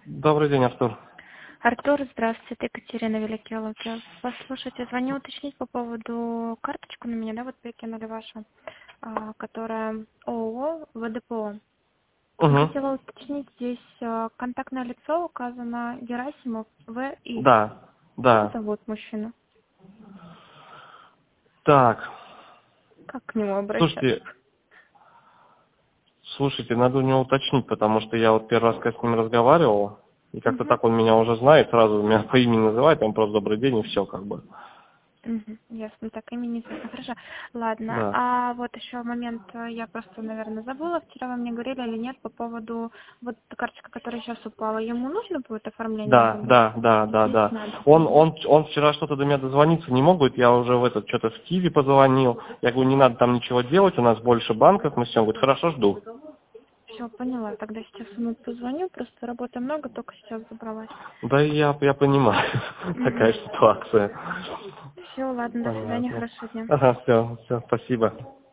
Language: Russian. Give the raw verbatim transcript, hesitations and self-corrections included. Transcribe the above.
Добрый день, Артур. Артур, здравствуйте, это Екатерина Великий Луки. Послушайте, звоню уточнить по поводу карточку на меня, да, вот перекинули вашу, а, которая ООО ВДПО. Угу. Хотела уточнить, здесь а, контактное лицо указано Герасимов В И. Да, Как да. зовут мужчину? Так, Как к нему обращаться? слушайте, слушайте, надо у него уточнить, потому что я вот первый раз когда с ним разговаривал, и как-то Угу. так он меня уже знает, сразу меня по имени называет, он просто добрый день и все как бы. Мгм, ясно, так имени известно. Хорошо. Ладно, Да. а вот еще момент, э, я просто, наверное, забыла, вчера вы мне говорили или нет по поводу вот карточка, которая сейчас упала, ему нужно будет оформление Да, или нет? да, да, да, Здесь да. надо. Он, Мгм. он, он вчера что-то до меня дозвониться не мог, говорит, я уже в этот, что-то в Киеве позвонил. Я говорю, не надо там ничего делать, у нас больше банков, мы все. Он говорит, хорошо, жду. Все, поняла. Тогда сейчас ему позвоню, просто работы много, только сейчас забралась. Да я, я понимаю, такая Угу. ситуация. Все, ладно, до свидания, Понятно. хорошего дня. Ага, все, все, спасибо.